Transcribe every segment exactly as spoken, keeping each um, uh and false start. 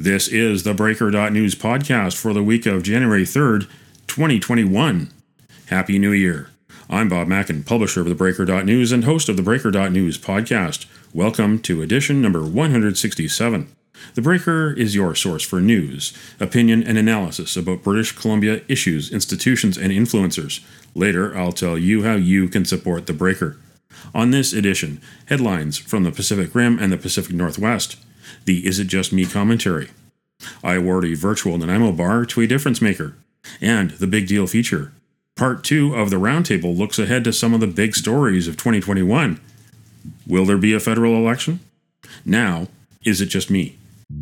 This is the Breaker dot News podcast for the week of January third, twenty twenty-one. Happy New Year. I'm Bob Mackin, publisher of the Breaker dot News and host of the Breaker dot News podcast. Welcome to edition number one hundred sixty-seven. The Breaker is your source for news, opinion, and analysis about British Columbia issues, institutions, and influencers. Later, I'll tell you how you can support the Breaker. On this edition, headlines from the Pacific Rim and the Pacific Northwest. The Is It Just Me commentary. I award a virtual Nanaimo bar to a difference maker. And the Big Deal feature. Part two of the Roundtable looks ahead to some of the big stories of twenty twenty-one. Will there be a federal election? Now, is it just me?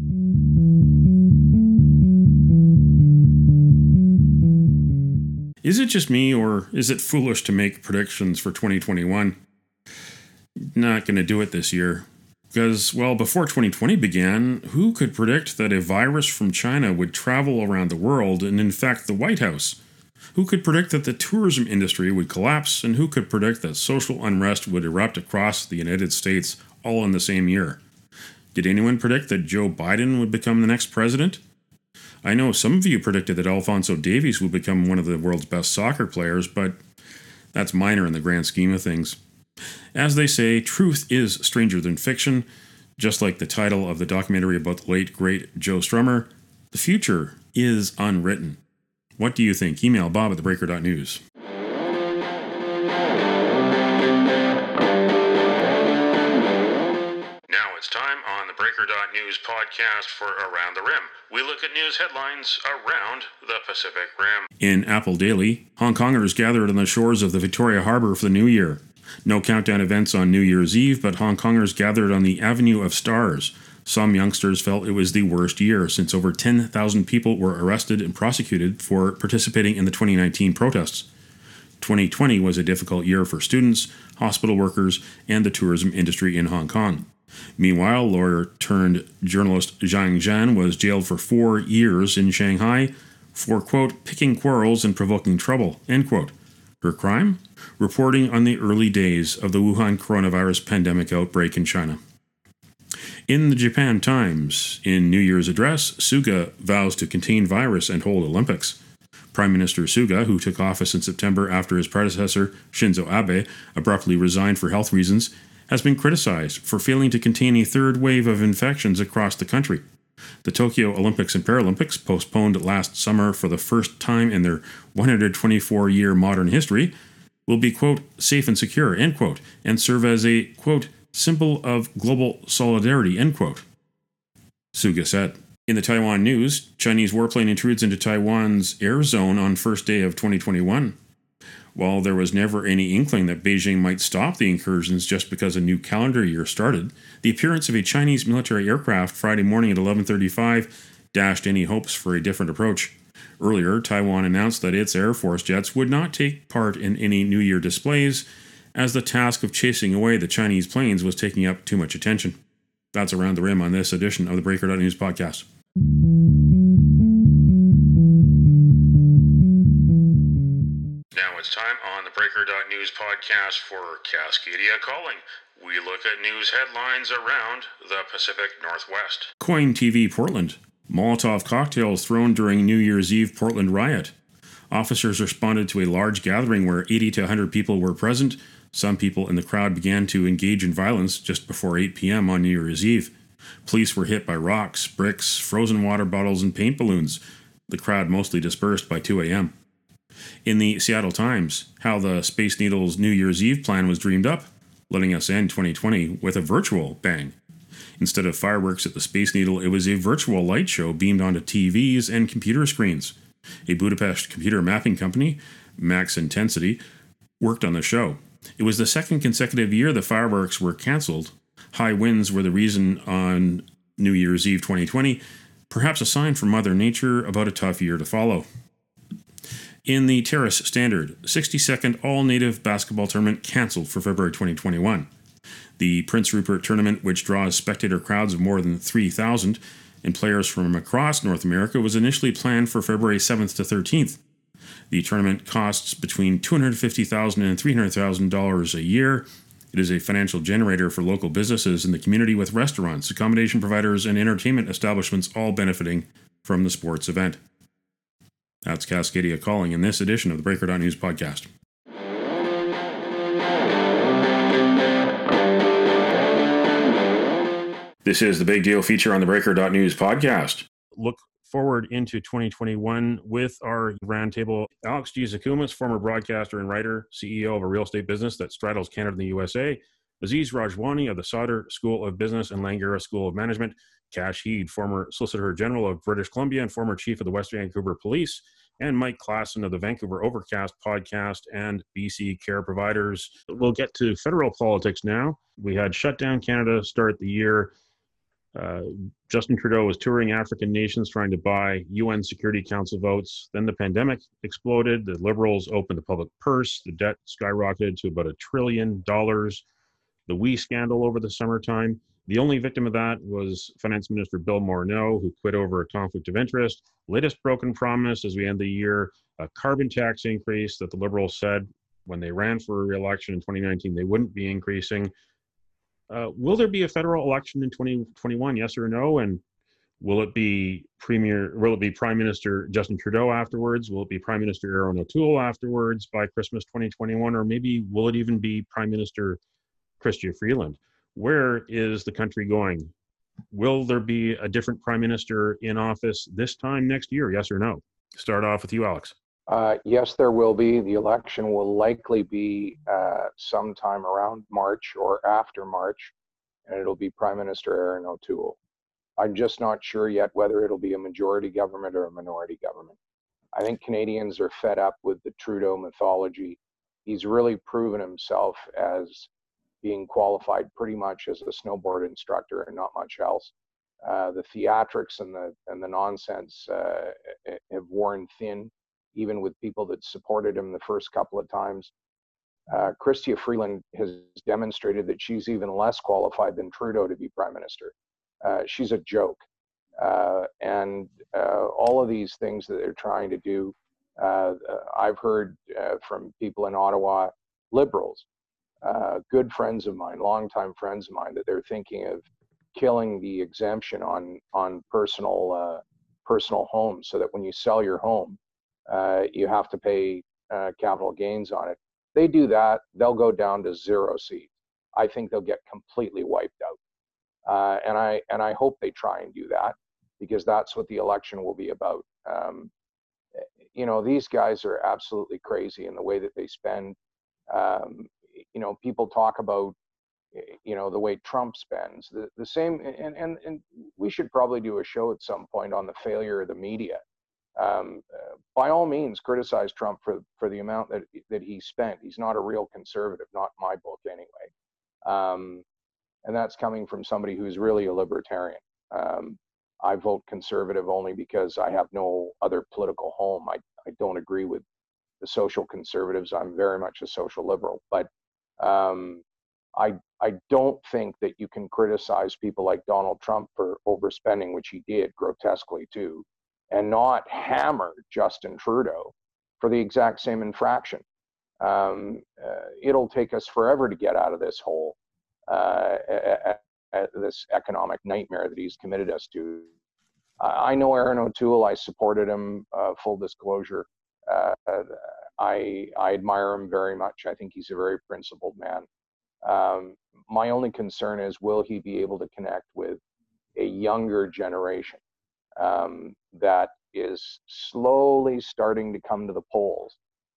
Is it just me, or is it foolish to make predictions for twenty twenty-one? Not going to do it this year. Because, well, before twenty twenty began, who could predict that a virus from China would travel around the world and infect the White House? Who could predict that the tourism industry would collapse? And who could predict that social unrest would erupt across the United States all in the same year? Did anyone predict that Joe Biden would become the next president? I know some of you predicted that Alphonso Davies would become one of the world's best soccer players, but that's minor in the grand scheme of things. As they say, truth is stranger than fiction. Just like the title of the documentary about the late, great Joe Strummer, the future is unwritten. What do you think? Email Bob at the Breaker dot News. Now it's time on the Breaker dot News podcast for Around the Rim. We look at news headlines around the Pacific Rim. In Apple Daily, Hong Kongers gathered on the shores of the Victoria Harbour for the New Year. No countdown events on New Year's Eve, but Hong Kongers gathered on the Avenue of Stars. Some youngsters felt it was the worst year since over ten thousand people were arrested and prosecuted for participating in the twenty nineteen protests. twenty twenty was a difficult year for students, hospital workers, and the tourism industry in Hong Kong. Meanwhile, lawyer-turned-journalist Zhang Zhan was jailed for four years in Shanghai for, quote, picking quarrels and provoking trouble, end quote. Her crime? Reporting on the early days of the Wuhan coronavirus pandemic outbreak in China. In the Japan Times, in New Year's address, Suga vows to contain virus and hold Olympics. Prime Minister Suga, who took office in September after his predecessor, Shinzo Abe, abruptly resigned for health reasons, has been criticized for failing to contain a third wave of infections across the country. The Tokyo Olympics and Paralympics, postponed last summer for the first time in their one hundred twenty-four year modern history, will be, quote, safe and secure, end quote, and serve as a, quote, symbol of global solidarity, end quote, Suga said. In the Taiwan news, Chinese warplane intrudes into Taiwan's air zone on first day of twenty twenty-one. While there was never any inkling that Beijing might stop the incursions just because a new calendar year started, the appearance of a Chinese military aircraft Friday morning at eleven thirty-five dashed any hopes for a different approach. Earlier, Taiwan announced that its Air Force jets would not take part in any New Year displays, as the task of chasing away the Chinese planes was taking up too much attention. That's Around the Rim on this edition of the Breaker dot News podcast. Now it's time on the Breaker dot News podcast for Cascadia Calling. We look at news headlines around the Pacific Northwest. Coin T V Portland. Molotov cocktails thrown during New Year's Eve Portland riot. Officers responded to a large gathering where eighty to one hundred people were present. Some people in the crowd began to engage in violence just before eight p.m. on New Year's Eve. Police were hit by rocks, bricks, frozen water bottles, and paint balloons. The crowd mostly dispersed by two a.m. In the Seattle Times, how the Space Needle's New Year's Eve plan was dreamed up, letting us end twenty twenty with a virtual bang. Instead of fireworks at the Space Needle, it was a virtual light show beamed onto T Vs and computer screens. A Budapest computer mapping company, Max Intensity, worked on the show. It was the second consecutive year the fireworks were cancelled. High winds were the reason on New Year's Eve twenty twenty, perhaps a sign from Mother Nature about a tough year to follow. In the Terrace Standard, sixty-second all-native basketball tournament cancelled for February twenty twenty-one. The Prince Rupert Tournament, which draws spectator crowds of more than three thousand and players from across North America, was initially planned for February seventh to thirteenth. The tournament costs between two hundred fifty thousand dollars and three hundred thousand dollars a year It is a financial generator for local businesses in the community, with restaurants, accommodation providers, and entertainment establishments all benefiting from the sports event. That's Cascadia calling in this edition of the Breaker dot News podcast. This is the Big Deal feature on the Breaker dot News podcast. Look forward into twenty twenty-one with our roundtable. Alex Gizakumis, former broadcaster and writer, C E O of a real estate business that straddles Canada and the U S A. Aziz Rajwani of the Sauder School of Business and Langara School of Management. Kash Heed, former Solicitor General of British Columbia and former Chief of the West Vancouver Police. And Mike Klassen of the Vancouver Overcast podcast and B C Care Providers. We'll get to federal politics now. We had Shutdown Canada start the year. Uh, Justin Trudeau was touring African nations trying to buy U N Security Council votes. Then the pandemic exploded. The Liberals opened the public purse. The debt skyrocketed to about a trillion dollars. The WE scandal over the summertime. The only victim of that was Finance Minister Bill Morneau, who quit over a conflict of interest. Latest broken promise as we end the year, a carbon tax increase that the Liberals said when they ran for re-election in twenty nineteen they wouldn't be increasing. Uh, will there be a federal election in twenty twenty-one, yes or no? And will it be Premier, will it be Prime Minister Justin Trudeau afterwards? Will it be Prime Minister Erin O'Toole afterwards by Christmas twenty twenty-one? Or maybe will it even be Prime Minister Chrystia Freeland? Where is the country going? Will there be a different Prime Minister in office this time next year, yes or no? Start off with you, Alex. Uh, yes, there will be. The election will likely be uh, sometime around March or after March, and it'll be Prime Minister Erin O'Toole. I'm just not sure yet whether it'll be a majority government or a minority government. I think Canadians are fed up with the Trudeau mythology. He's really proven himself as being qualified pretty much as a snowboard instructor and not much else. Uh, the theatrics and the and the nonsense uh, have worn thin, even with people that supported him the first couple of times. Uh, Chrystia Freeland has demonstrated that she's even less qualified than Trudeau to be Prime Minister. Uh, she's a joke. Uh, and uh, all of these things that they're trying to do, uh, I've heard uh, from people in Ottawa, Liberals, uh, good friends of mine, longtime friends of mine, that they're thinking of killing the exemption on, on personal, uh, personal homes, so that when you sell your home, Uh, you have to pay uh, capital gains on it. They do that, they'll go down to zero seats. I think they'll get completely wiped out. Uh, and I and I hope they try and do that, because that's what the election will be about. Um, you know, these guys are absolutely crazy in the way that they spend. Um, you know, people talk about, you know, the way Trump spends. The, the same, and, and, and we should probably do a show at some point on the failure of the media. Um, uh, by all means, criticize Trump for, for the amount that, that he spent. He's not a real conservative, not in my book anyway. Um, and that's coming from somebody who's really a libertarian. Um, I vote conservative only because I have no other political home. I, I don't agree with the social conservatives. I'm very much a social liberal. But um, I, I don't think that you can criticize people like Donald Trump for overspending, which he did grotesquely too, and not hammer Justin Trudeau for the exact same infraction. Um, uh, it'll take us forever to get out of this hole, uh, uh, uh, this economic nightmare that he's committed us to. Uh, I know Erin O'Toole. I supported him, uh, full disclosure. Uh, I, I admire him very much. I think he's a very principled man. Um, my only concern is, will he be able to connect with a younger generation Um, that is slowly starting to come to the polls?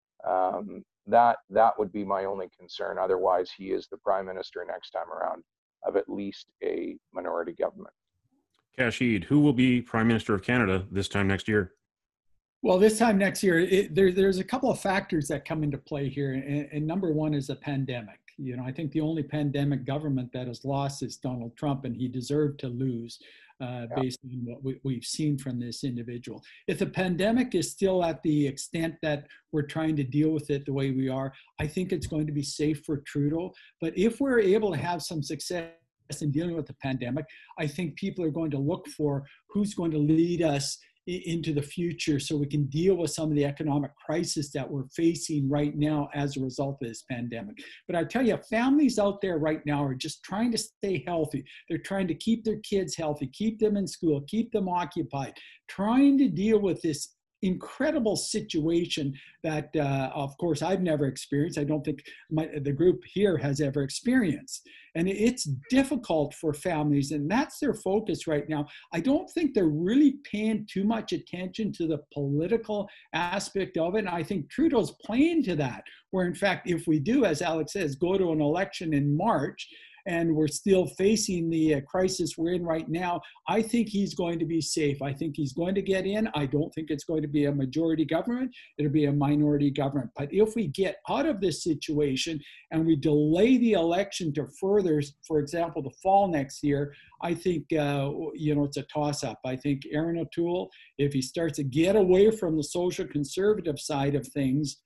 Um, that that would be my only concern. Otherwise, he is the Prime Minister next time around of at least a minority government. Kash Heed, who will be Prime Minister of Canada this time next year? Well, this time next year, it, there, there's a couple of factors that come into play here. And, and number one is a pandemic. You know, I think the only pandemic government that has lost is Donald Trump, and he deserved to lose uh, yeah. based on what we, we've seen from this individual. If the pandemic is still at the extent that we're trying to deal with it the way we are, I think it's going to be safe for Trudeau. But if we're able to have some success in dealing with the pandemic, I think people are going to look for who's going to lead us into the future so we can deal with some of the economic crisis that we're facing right now as a result of this pandemic. But I tell you, families out there right now are just trying to stay healthy. They're trying to keep their kids healthy, keep them in school, keep them occupied, trying to deal with this incredible situation that, uh, of course, I've never experienced. I don't think my, the group here has ever experienced. And it's difficult for families, and that's their focus right now. I don't think they're really paying too much attention to the political aspect of it. And I think Trudeau's playing to that, where in fact, if we do, as Alex says, go to an election in March, and we're still facing the uh, crisis we're in right now, I think he's going to be safe. I think he's going to get in. I don't think it's going to be a majority government. It'll be a minority government. But if we get out of this situation and we delay the election to further, for example, the fall next year, I think, uh, you know, it's a toss-up. I think Erin O'Toole, if he starts to get away from the social conservative side of things,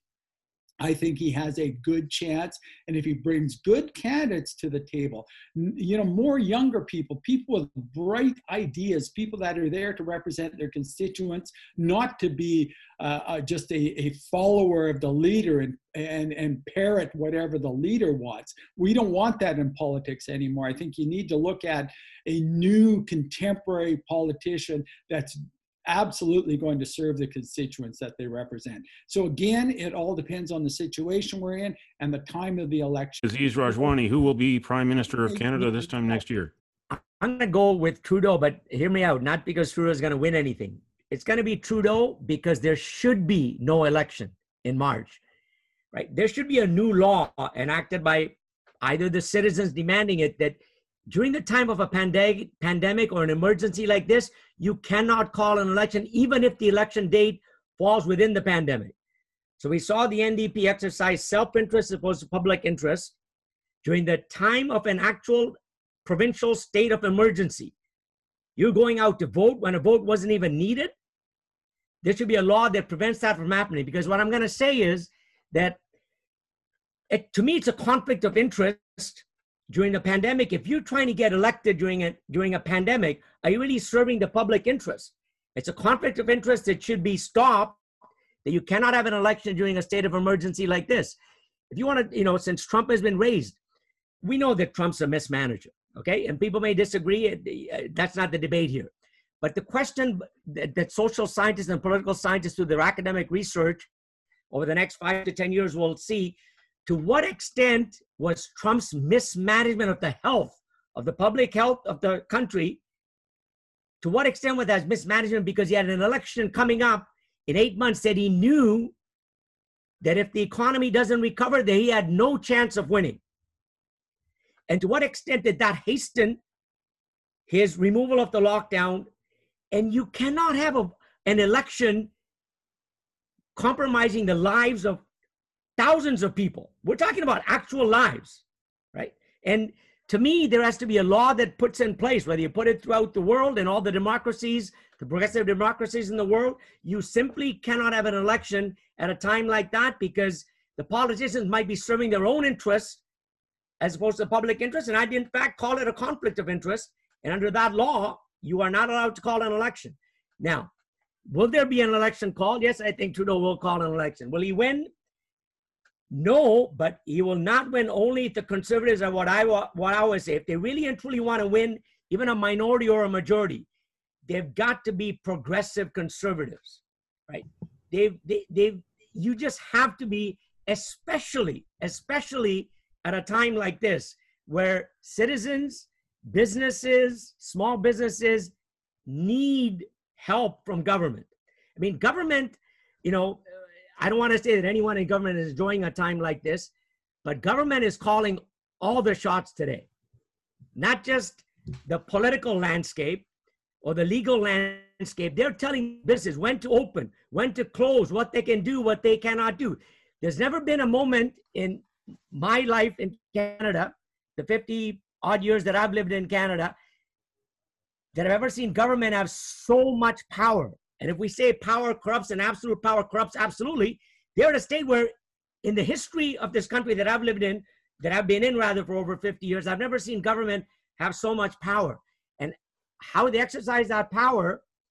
I think he has a good chance. And if he brings good candidates to the table, you know, more younger people, people with bright ideas, people that are there to represent their constituents, not to be uh, uh, just a, a follower of the leader and, and, and parrot whatever the leader wants. We don't want that in politics anymore. I think you need to look at a new contemporary politician that's absolutely going to serve the constituents that they represent. So again, it all depends on the situation we're in and the time of the election. Aziz Rajwani, who will be Prime Minister of Canada this time next year? I'm going to go with Trudeau, but hear me out. Not because Trudeau is going to win anything. It's going to be Trudeau because there should be no election in March, right? There should be a new law enacted by either the citizens demanding it that during the time of a pandemic, pandemic or an emergency like this, you cannot call an election, even if the election date falls within the pandemic. So we saw the N D P exercise self-interest as opposed to public interest during the time of an actual provincial state of emergency. You're going out to vote when a vote wasn't even needed. There should be a law that prevents that from happening, because what I'm going to say is that it, to me, it's a conflict of interest. During the pandemic, if you're trying to get elected during a, during a pandemic, are you really serving the public interest? It's a conflict of interest that should be stopped, that you cannot have an election during a state of emergency like this. If you want to, you know, since Trump has been raised, we know that Trump's a mismanager, okay? And people may disagree. That's not the debate here. But the question that, that social scientists and political scientists through their academic research over the next five to ten years will see, to what extent was Trump's mismanagement of the health, of the public health of the country, to what extent was that mismanagement because he had an election coming up in eight months that he knew that if the economy doesn't recover, that he had no chance of winning? And to what extent did that hasten his removal of the lockdown? And you cannot have a, an election compromising the lives of thousands of people. We're talking about actual lives, right? And to me, there has to be a law that puts in place, whether you put it throughout the world and all the democracies, the progressive democracies in the world, you simply cannot have an election at a time like that, because the politicians might be serving their own interests as opposed to public interest. And I'd in fact call it a conflict of interest. And under that law, you are not allowed to call an election. Now, will there be an election called? Yes, I think Trudeau will call an election. Will he win? No, but he will not win only if the Conservatives are what I what I always say. If they really and truly want to win, even a minority or a majority, they've got to be progressive conservatives, right? They've, they, they've, you just have to be, especially, especially at a time like this, where citizens, businesses, small businesses need help from government. I mean, government, you know, I don't want to say that anyone in government is enjoying a time like this, but government is calling all the shots today. Not just the political landscape or the legal landscape. They're telling business when to open, when to close, what they can do, what they cannot do. There's never been a moment in my life in Canada, the fifty odd years that I've lived in Canada, that I've ever seen government have so much power. And if we say power corrupts and absolute power corrupts, absolutely, they're at a state where in the history of this country that I've lived in, that I've been in rather for over fifty years, I've never seen government have so much power. And how they exercise that power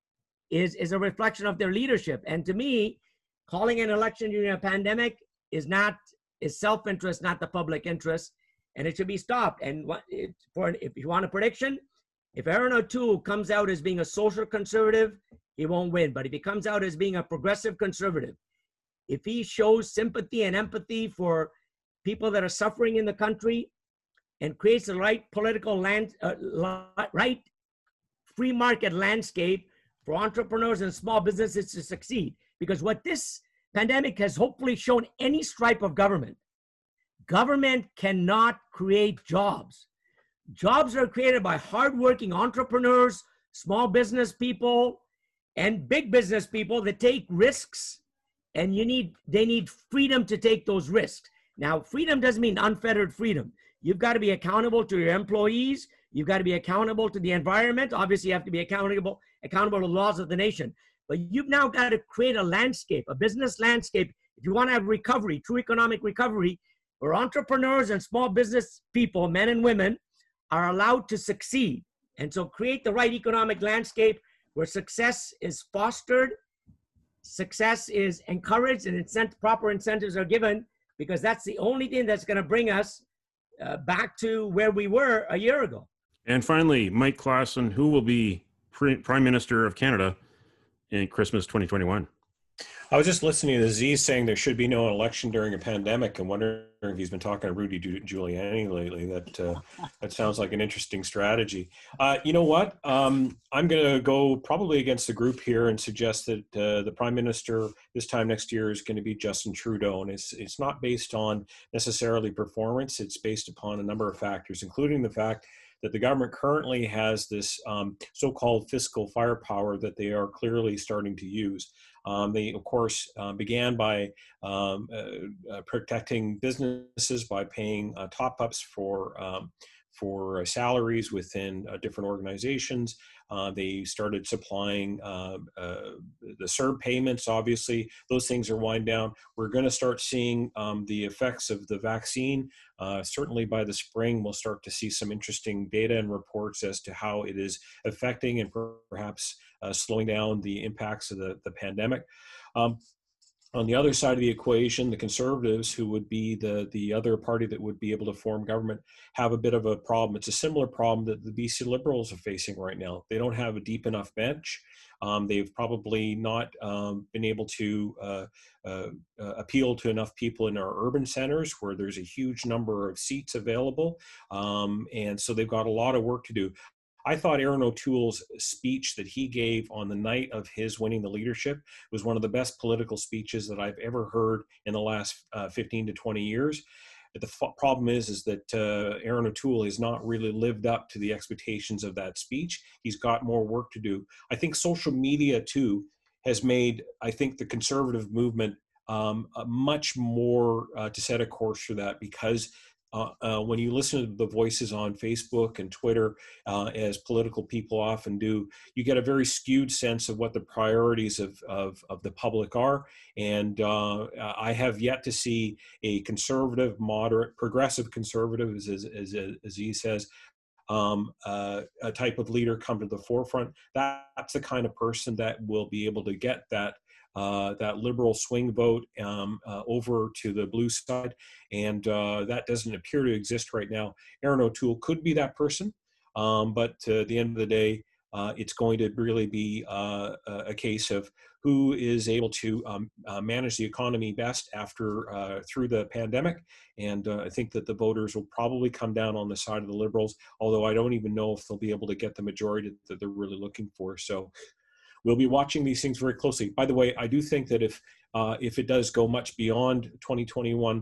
is, is a reflection of their leadership. And to me, calling an election during a pandemic is not, is self-interest, not the public interest, and it should be stopped. And what, it, for if you want a prediction, if Erin O'Toole comes out as being a social conservative, he won't win. But if he comes out as being a progressive conservative, if he shows sympathy and empathy for people that are suffering in the country and creates the right political land, uh, right free market landscape for entrepreneurs and small businesses to succeed. Because what this pandemic has hopefully shown any stripe of government, government cannot create jobs. Jobs are created by hardworking entrepreneurs, small business people, and big business people that take risks, and you need, they need freedom to take those risks. Now, freedom doesn't mean unfettered freedom. You've got to be accountable to your employees. You've got to be accountable to the environment. Obviously, you have to be accountable, accountable to the laws of the nation. But you've now got to create a landscape, a business landscape, if you want to have recovery, true economic recovery, where entrepreneurs and small business people, men and women, are allowed to succeed. And so create the right economic landscape where success is fostered, success is encouraged, and incent- proper incentives are given, because that's the only thing that's going to bring us uh, back to where we were a year ago. And finally, Mike Klassen, who will be pre- Prime Minister of Canada in Christmas twenty twenty-one? I was just listening to Z saying there should be no election during a pandemic, and wondering if he's been talking to Rudy Giuliani lately. That uh, that sounds like an interesting strategy. Uh, you know what? Um, I'm going to go probably against the group here and suggest that uh, the Prime Minister this time next year is going to be Justin Trudeau, and it's it's not based on necessarily performance. It's based upon a number of factors, including the fact that the government currently has this um, so-called fiscal firepower that they are clearly starting to use. Um, they, of course, uh, began by um, uh, uh, protecting businesses by paying uh, top-ups for um, for uh, salaries within uh, different organizations. Uh, they started supplying uh, uh, the C E R B payments. Obviously, those things are wind down. We're going to start seeing um, the effects of the vaccine. Uh, certainly by the spring, we'll start to see some interesting data and reports as to how it is affecting and perhaps uh, slowing down the impacts of the, the pandemic. Um, On the other side of the equation, the Conservatives, who would be the, the other party that would be able to form government, have a bit of a problem. It's a similar problem that the B C Liberals are facing right now. They don't have a deep enough bench. Um, they've probably not um, been able to uh, uh, uh, appeal to enough people in our urban centers where there's a huge number of seats available. Um, and so they've got a lot of work to do. I thought Erin O'Toole's speech that he gave on the night of his winning the leadership was one of the best political speeches that I've ever heard in the last uh, fifteen to twenty years. The f- problem is, is that uh, Erin O'Toole has not really lived up to the expectations of that speech. He's got more work to do. I think social media, too, has made, I think, the conservative movement um, uh, much more uh, to set a course for that, because Uh, uh, when you listen to the voices on Facebook and Twitter, uh, as political people often do, you get a very skewed sense of what the priorities of, of, of the public are. And uh, I have yet to see a conservative, moderate, progressive conservative, as, as, as, as he says, um, uh, a type of leader come to the forefront. That's the kind of person that will be able to get that Uh, that liberal swing vote um, uh, over to the blue side, and uh, that doesn't appear to exist right now. Erin O'Toole could be that person, um, but uh, at the end of the day, uh, it's going to really be uh, a case of who is able to um, uh, manage the economy best after uh, through the pandemic, and uh, I think that the voters will probably come down on the side of the Liberals, although I don't even know if they'll be able to get the majority that they're really looking for. So we'll be watching these things very closely. By the way, I do think that if uh, if it does go much beyond twenty twenty-one,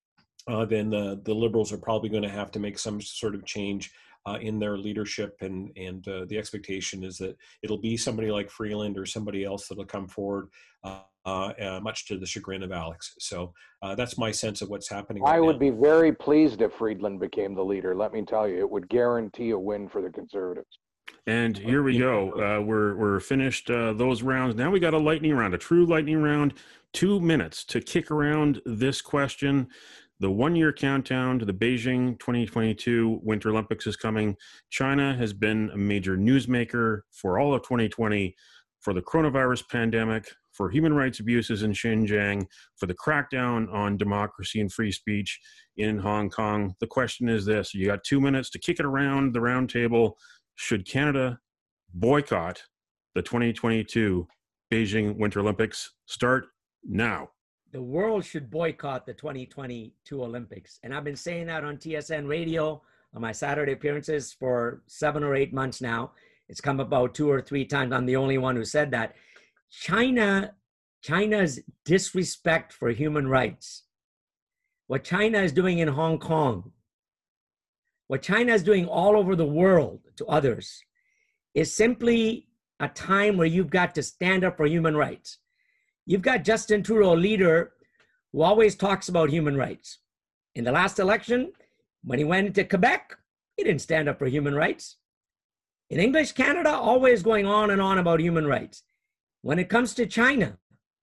uh, then the, the Liberals are probably going to have to make some sort of change uh, in their leadership, and and uh, the expectation is that it'll be somebody like Freeland or somebody else that'll come forward, uh, uh, uh, much to the chagrin of Alex. So uh, that's my sense of what's happening right I would now. be very pleased if Friedland became the leader. Let me tell you, it would guarantee a win for the Conservatives. And here we go. Uh, we're we're finished uh, those rounds. Now we got a lightning round, a true lightning round. Two minutes to kick around this question. The one-year countdown to the Beijing twenty twenty-two Winter Olympics is coming. China has been a major newsmaker for all of twenty twenty. for the coronavirus pandemic, for human rights abuses in Xinjiang, for the crackdown on democracy and free speech in Hong Kong. The question is this: you got two minutes to kick it around the round table. Should Canada boycott the twenty twenty-two Beijing Winter Olympics? Start now. The world should boycott the twenty twenty-two Olympics. And I've been saying that on T S N radio on my Saturday appearances for seven or eight months now. It's come about two or three times. I'm the only one who said that. China, China's disrespect for human rights, what China is doing in Hong Kong, what China is doing all over the world to others, is simply a time where you've got to stand up for human rights. You've got Justin Trudeau, a leader who always talks about human rights. In the last election, when he went into Quebec, he didn't stand up for human rights. In English Canada, always going on and on about human rights. When it comes to China,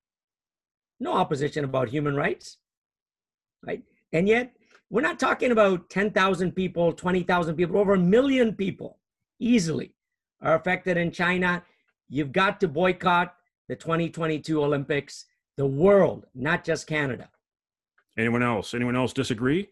no opposition about human rights, right? And yet, we're not talking about ten thousand people, twenty thousand people, over a million people easily are affected in China. You've got to boycott the twenty twenty-two Olympics, the world, not just Canada. Anyone else? Anyone else disagree?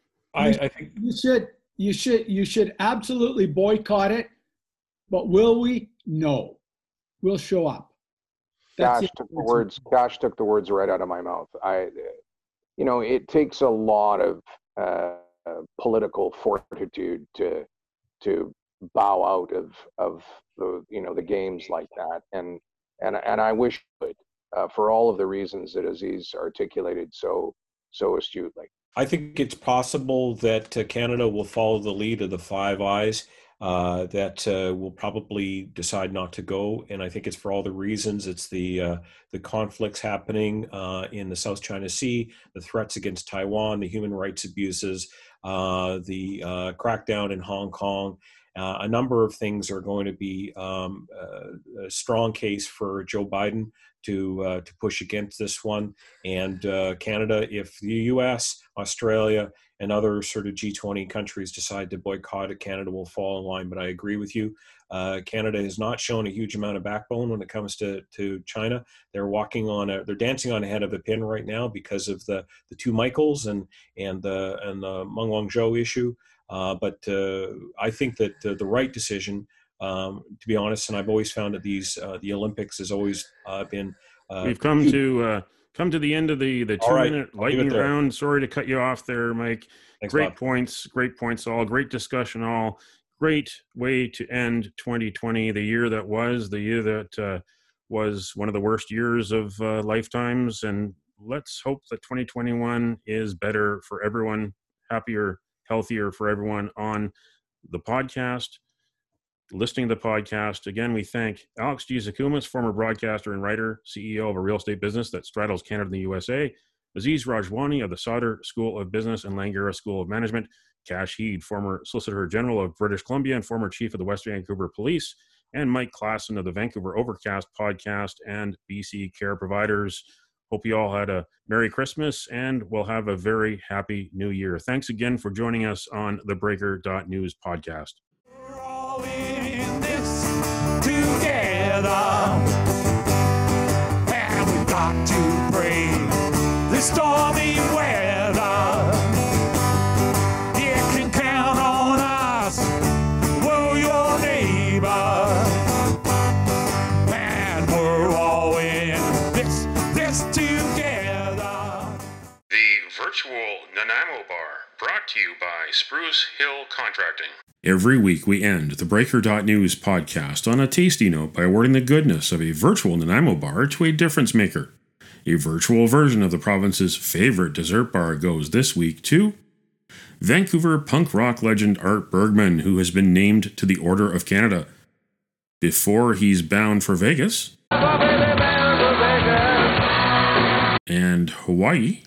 I, I think you should, you should, you should absolutely boycott it. But will we? No. We'll show up. Cash took the words. Cash took the words right out of my mouth. I, you know, it takes a lot of uh, uh, political fortitude to to bow out of of the you know the games like that, and and and I wish it uh, for all of the reasons that Aziz articulated so so astutely. I think it's possible that uh, Canada will follow the lead of the Five Eyes. Uh, that uh, will probably decide not to go, and I think it's for all the reasons. It's the uh, the conflicts happening uh, in the South China Sea, the threats against Taiwan, the human rights abuses, uh, the uh, crackdown in Hong Kong. Uh, a number of things are going to be um, uh, a strong case for Joe Biden to uh, to push against this one, and uh, Canada, if the U S, Australia, and other sort of G twenty countries decide to boycott it, Canada will fall in line. But I agree with you. Uh, Canada has not shown a huge amount of backbone when it comes to, to China. They're walking on a, they're dancing on the head of a pin right now because of the, the two Michaels and and the and the Meng Wanzhou issue. Uh, but uh, I think that uh, the right decision, um, to be honest, and I've always found that these uh, the Olympics has always uh, been. Uh, We've come to. Uh... Come to the end of the, the two-minute right, lightning round. Sorry to cut you off there, Mike. Thanks, great Bob. points, great points all. Great discussion all. Great way to end twenty twenty, the year that was, the year that uh, was one of the worst years of uh, lifetimes. And let's hope that twenty twenty-one is better for everyone, happier, healthier for everyone on the podcast. Listening to the podcast. Again, we thank Alex Gizakumas, former broadcaster and writer, C E O of a real estate business that straddles Canada and the U S A, Aziz Rajwani of the Sauder School of Business and Langara School of Management, Cash Heed, former Solicitor General of British Columbia and former Chief of the West Vancouver Police, and Mike Klassen of the Vancouver Overcast podcast and B C Care Providers. Hope you all had a Merry Christmas and we'll have a very happy New Year. Thanks again for joining us on the Breaker dot News podcast. In this together, and we've got to brave this stormy weather. You can count on us, we're your neighbor, and we're all in this this together. The virtual Nanaimo Bar, brought to you by Spruce Hill Contracting. Every week we end the Breaker dot News podcast on a tasty note by awarding the goodness of a virtual Nanaimo bar to a difference maker. A virtual version of the province's favorite dessert bar goes this week to Vancouver punk rock legend Art Bergman, who has been named to the Order of Canada. Before he's bound for Vegas and Hawaii,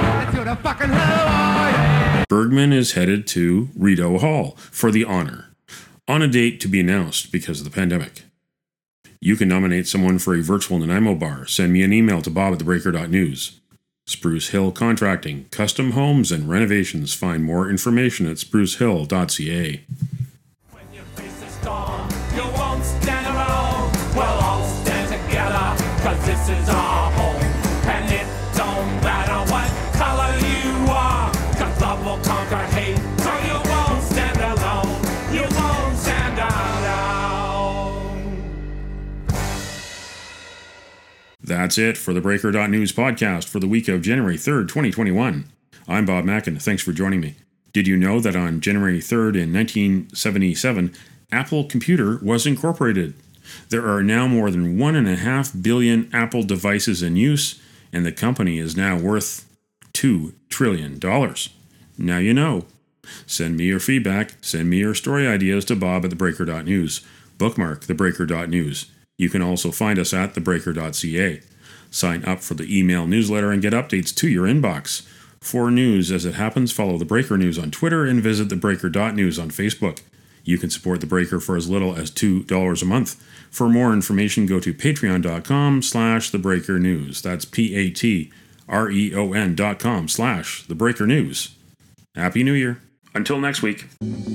Bergman is headed to Rideau Hall for the honor, on a date to be announced because of the pandemic. You can nominate someone for a virtual Nanaimo bar. Send me an email to bob at the breaker dot news. Spruce Hill Contracting, custom homes and renovations. Find more information at spruce hill dot c a. When you face the storm, you won't stand alone. We'll all stand this is our home. And it don't matter what color you are, 'cause love will conquer hate, so you won't stand alone. You won't stand alone. That's it for the Breaker dot News podcast for the week of January third, twenty twenty-one. I'm Bob Mackin. Thanks for joining me. Did you know that on January third in nineteen seventy-seven, Apple Computer was incorporated? There are now more than one and a half billion Apple devices in use, and the company is now worth two trillion dollars. Now you know. Send me your feedback, send me your story ideas to Bob at the Breaker dot News. Bookmark the Breaker dot News. You can also find us at the Breaker dot C A. Sign up for the email newsletter and get updates to your inbox. For news as it happens, follow The Breaker News on Twitter and visit the Breaker dot News on Facebook. You can support The Breaker for as little as two dollars a month. For more information, go to patreon.com slash The Breaker News. That's P-A-T-R-E-O-N dot com slash The Breaker News. Happy New Year. Until next week.